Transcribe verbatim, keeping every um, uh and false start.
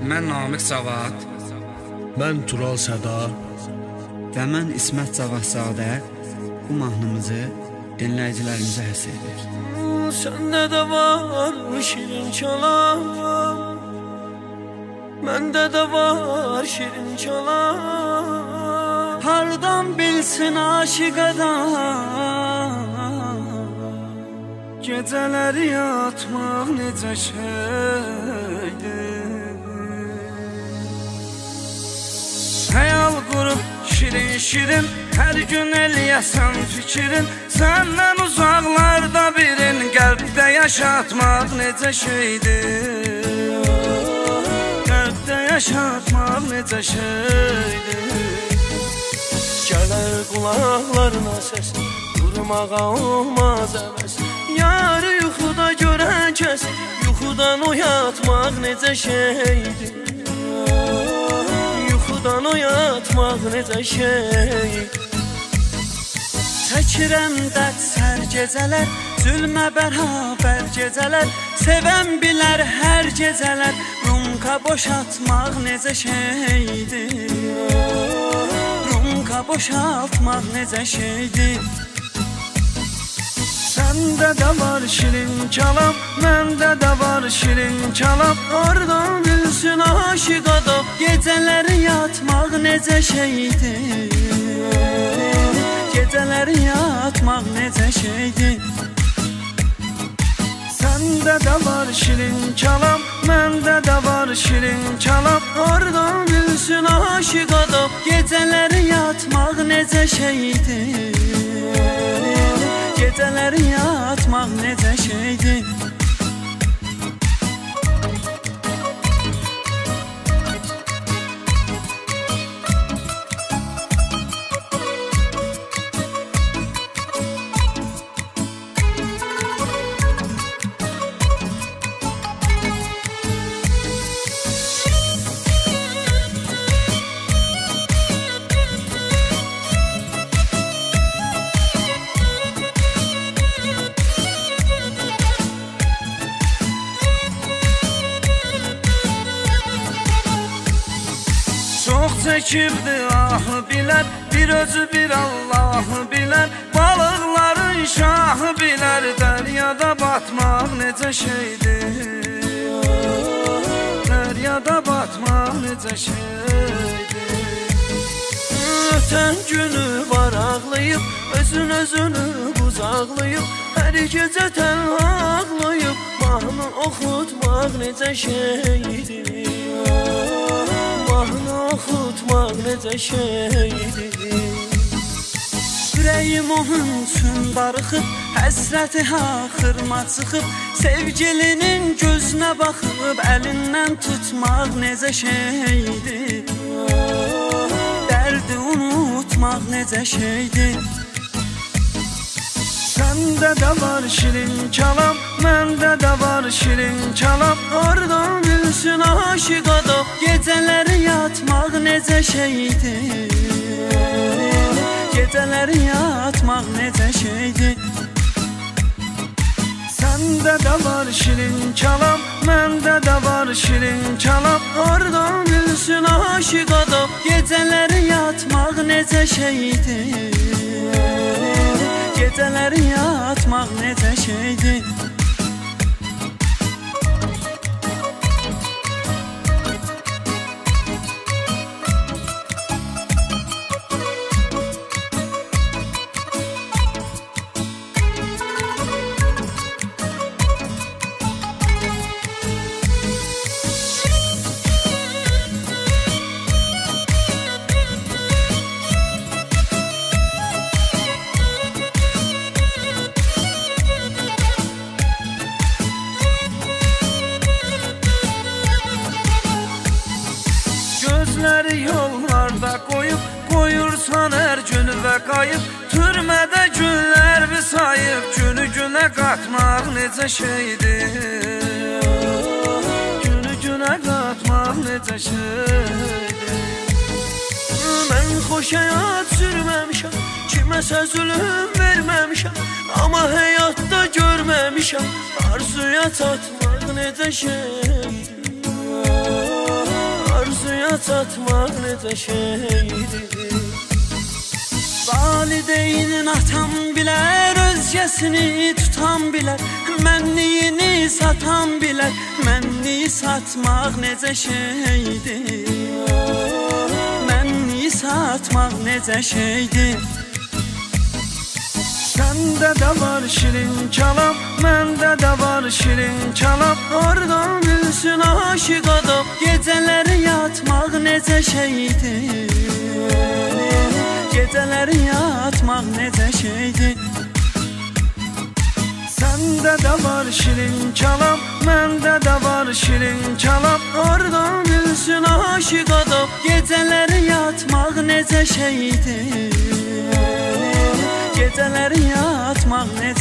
Mən Namiq Cavad. Mən Tural Səda. Və mən İsmət Cavadzadə. Bu mahnımızı dinləyicilərimizə həsr edirik. Səndə də var şirin çalan, məndə də var şirin çalan. Hardan bilsin aşiq adam, gecələri yatmaq necə şeydir. Xəyal qurub şirin-şirin, hər gün eləyəsən fikrin. Səndən uzaqlarda birin, qəlbdə yaşatmaq necə şeydir. Qəlbdə yaşatmaq necə şeydir. Gələr qulaqlarına səs, durmağa olmaz əvəz. Yarı yuxuda görən kəs, yuxudan oyatmaq necə şeydir. Yuxudan oyatmaq necə şeydir. Çəkirəm dərd sər gecələr, zülmə bərabər gecələr. Sevən bilər hər gecələr, rumka boşaltmaq necə şeydir. Rumka boşaltmaq necə şeydir. Səndə də var şirin çalam, məndə də var şirin çalam. Oradan bilsin aşiq adam, gecələri yatmaq necə şeydir. Gecələri yatmaq necə şeydir. Səndə də var şirin çalam, məndə də var şirin çalam. Oradan bilsin aşiq adam, gecələri yatmaq necə şeydir. Gecələri yatmaq necə şeydir. çox çəkibdi ahı bilər, bir özü bir Allahı bilər. Balıqların şahı bilər, dəryada batmaq necə şeydir. Dəryada batmaq necə şeydir. Ötən günü var ağlayıb, özün özünü buzaqlayıb. Hər gecə tənha ağlayıb, mahnı oxutmaq necə şeydir. Mahnı oxutmaq necə şeydir. Ürəyim onun üçün darıxıb, həsrəti axırma çıxıb. Sevgilinin gözünə baxıb, əlindən tutmaq necə şeydir. Dərdi unutmaq necə şeydir. Səndə də var şirin çalam, məndə də var şirin çalam. Oradan bilsin aşiq adam, gecələri yatmaq necə şeydir. Gecələri yatmaq necə şeydir. Səndə də var şirin çalam, məndə də var şirin çalam. Oradan bilsin aşiq adam, gecələri yatmaq necə şeydir. Gecələri yatmaq necə şeydir. gözləri yollarda qoyub, qoyursan hər gün və qayıb. Türmədə günlər bir sayıb, günü günə qatmaq necə şeydir. Günü günə qatmaq necə şeydir. Mən xoş həyat sürməmişəm, kiməsə zülüm verməmişəm. Amma həyatda görməmişəm, arzuya çatmaq necə şeydir. arzuya çatmaq necə şeydir. Valideynin atam bilər, özgəsini tutan bilər, mənliyini satan bilər, mənliyi satmaq necə şeydir. Mənliyi satmaq necə şeydir. Səndə də var şirin kəlam, məndə də var şirin kəlam. Oradan bilsin aşiq adam, gecələri yatmaq necə şeydir. Gecələri yatmaq necə şeydir. Səndə də var şirin kəlam, məndə də var şirin kəlam. Oradan bilsin aşiq adam, gecələri yatmaq necə şeydir. Gecələri yatmaq necə